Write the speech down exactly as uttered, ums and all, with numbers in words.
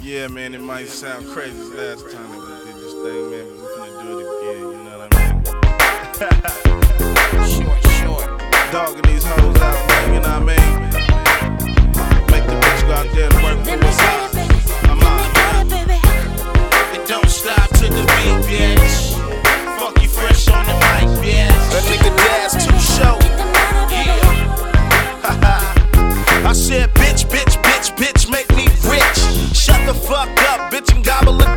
Yeah, man, it might sound crazy as last time that we did this thing, man, but we're gonna do it again, you know what I mean? Short, short. Dogging these hoes out, man, you know what I mean? Make the bitch go out there and work for us out. I'm out, man. It don't stop to the beat, bitch. Funky fresh on the mic, bitch. That nigga Daz too show. Yeah. I said, bitch, bitch, bitch, bitch, make me rich. Shut the fuck up, bitch, and gobble it